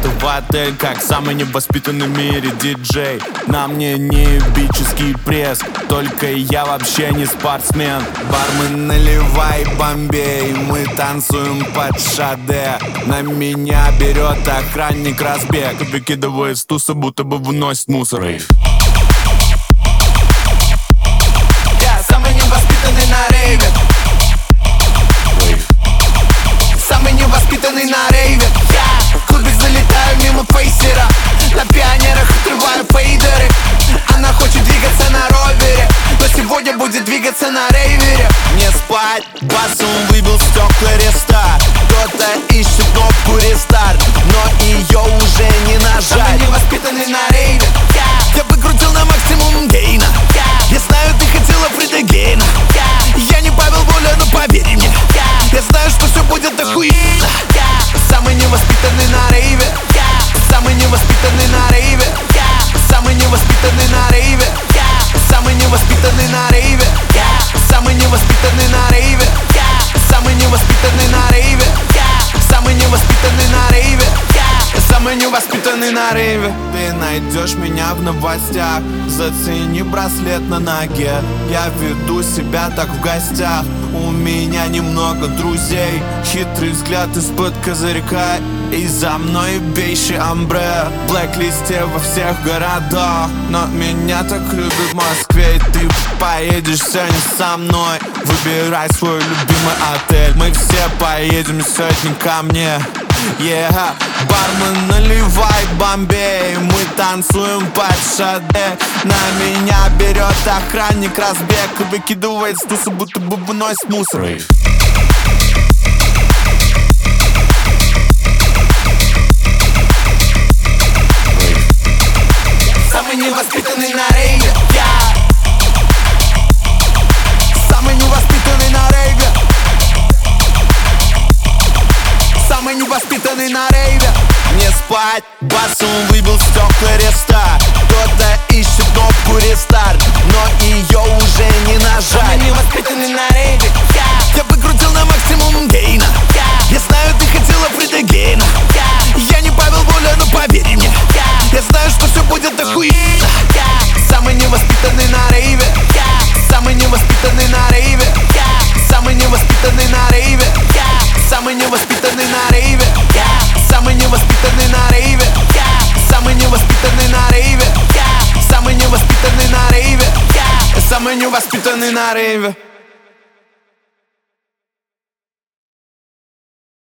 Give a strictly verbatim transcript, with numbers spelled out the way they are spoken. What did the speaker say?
билеты в отель, как самый невоспитанный в мире диджей. На мне не эпический пресс, только я вообще не спортсмен. Бармен, наливай Бомбей, мы танцуем под шаде. На меня берет охранник разбег, выкидывает с туса, будто бы выносит мусор. Рейв. Я самый невоспитанный на рейве. Рейв. Самый невоспитанный на рейве. Я в клубе залетаю мимо фейсера, на пионерах отрываю фейдеры. Она хочет двигаться на ровере, но сегодня будет двигаться на рейвере. Не спать, басом выбил стекла рестарт. Кто-то ищет кнопку рестарт, но ее уже не Самый нажать. невоспитанный на рейве. Я, Я выкрутил на максимум гейна. я, Я знаю, ты хотела Фрида Гейна. я, Я не Павел Воля, но поверь мне, я, я знаю, что все будет охуенно. я, Самый невоспитанный на рейве. я, Самый невоспитанный на рейве. я, Самый невоспитанный на рейве. я, Самый невоспитанный на рейве. я, Самый невоспитанный на рейве. я, Самый невоспитанный на рейве. я, Самый невоспитанный на рейве. я. Самый невоспитанный на рейве. Ты найдешь меня в новостях. Зацени браслет на ноге. Я веду себя так в гостях. У меня немного друзей. Хитрый взгляд из-под козырька. И за мной бейший амбре. В блэк-листе во всех городах. Но меня так любят в Москве. И ты поедешь сегодня со мной. Выбирай свой любимый отель. Мы все поедем сегодня ко мне. Yeah. Бармен, наливай Бомбей, мы танцуем под шаде. На меня берет охранник разбег и выкидывает с туса, будто бы выносит мусор. Рейв. Самый невоспитанный на рейве. Я, Самый невоспитанный на рейве. Самый невоспитанный на рейве. Не спать, басом выбил стекла рестарт. Кто-то ищет кнопку рестарт, но ее уже не самый нажать. невоспитанный на рейве. Я, Я выкрутил на максимум гейна. я, Я знаю, ты хотела Фрида Гейна. я, Я не Павел Воля, но поверь мне, я, я знаю, что все будет охуенно. я, Самый невоспитанный на рейве. я, Самый невоспитанный на рейве. я, Самый невоспитанный на рейве. я, Самый невоспитанный на рейве. я, Самый невоспитанный на рейве. я, Самый невоспитанный на рейве. я, Самый невоспитанный на рейве. я. Самый невоспитанный на рейве.